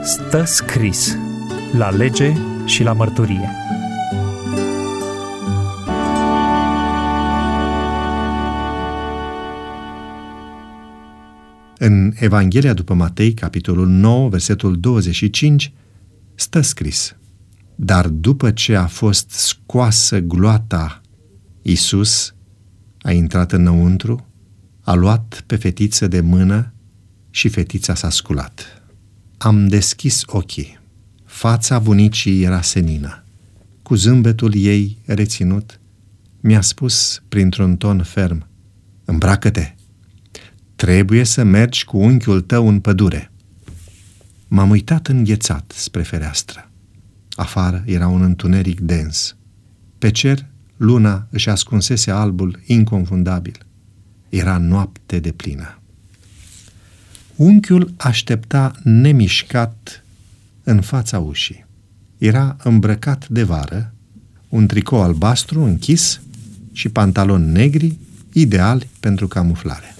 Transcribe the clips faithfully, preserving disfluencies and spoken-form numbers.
Stă scris la lege și la mărturie. În Evanghelia după Matei, capitolul nouă, versetul douăzeci și cinci, stă scris: dar după ce a fost scoasă gloata, Iisus a intrat înăuntru, a luat pe fetiță de mână și fetița s-a sculat. Am deschis ochii. Fața bunicii era senină. Cu zâmbetul ei reținut, mi-a spus printr-un ton ferm: îmbracă-te! Trebuie să mergi cu unchiul tău în pădure. M-am uitat înghețat spre fereastră. Afară era un întuneric dens. Pe cer, luna își ascunsese albul inconfundabil. Era noapte deplină. Unchiul aștepta nemișcat în fața ușii. Era îmbrăcat de vară, un tricou albastru închis și pantaloni negri, ideali pentru camuflare.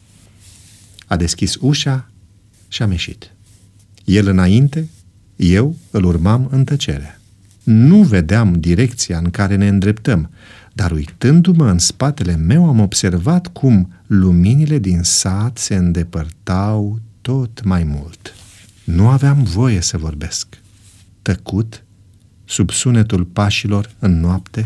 A deschis ușa și am ieșit. El înainte, eu îl urmam în tăcere. Nu vedeam direcția în care ne îndreptăm, dar uitându-mă în spatele meu am observat cum luminile din sat se îndepărtau tot mai mult. Nu aveam voie să vorbesc. Tăcut, sub sunetul pașilor în noapte,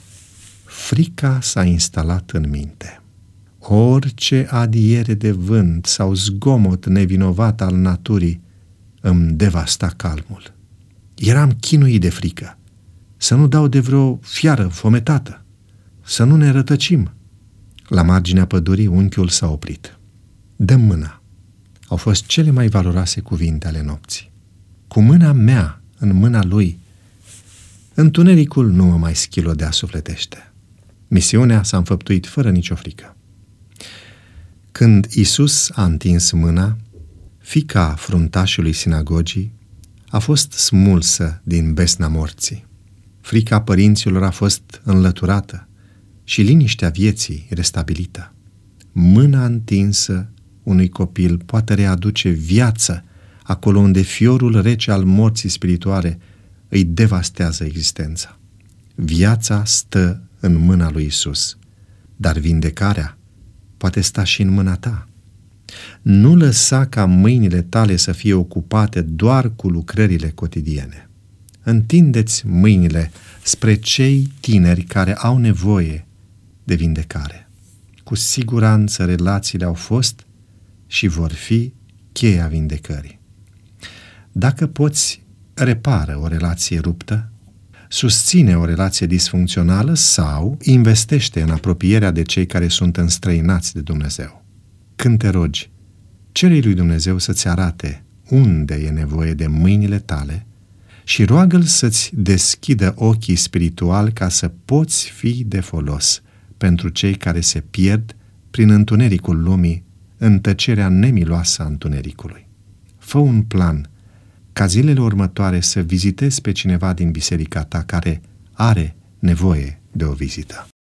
frica s-a instalat în minte. Orice adiere de vânt sau zgomot nevinovat al naturii îmi devasta calmul. Eram chinuit de frică, să nu dau de vreo fiară fometată, să nu ne rătăcim. La marginea pădurii, unchiul s-a oprit. Dă-mi mâna. Au fost cele mai valoroase cuvinte ale nopții. Cu mâna mea în mâna lui, întunericul nu mă mai schilodea sufletește. Misiunea s-a înfăptuit fără nicio frică. Când Iisus a întins mâna, fiica fruntașului sinagogii a fost smulsă din besna morții. Frica părinților a fost înlăturată și liniștea vieții restabilită. Mâna întinsă unui copil poate readuce viață acolo unde fiorul rece al morții spirituale îi devastează existența. Viața stă în mâna lui Iisus, dar vindecarea poate sta și în mâna ta. Nu lăsa ca mâinile tale să fie ocupate doar cu lucrările cotidiene. Întindeți mâinile spre cei tineri care au nevoie de vindecare. Cu siguranță relațiile au fost și vor fi cheia vindecării. Dacă poți, repară o relație ruptă, susține o relație disfuncțională sau investește în apropierea de cei care sunt înstrăinați de Dumnezeu. Când te rogi, cere-i lui Dumnezeu să-ți arate unde e nevoie de mâinile tale și roagă-L să-ți deschidă ochii spirituali ca să poți fi de folos pentru cei care se pierd prin întunericul lumii, în tăcerea nemiloasă a întunericului. Fă un plan ca zilele următoare să vizitezi pe cineva din biserica ta care are nevoie de o vizită.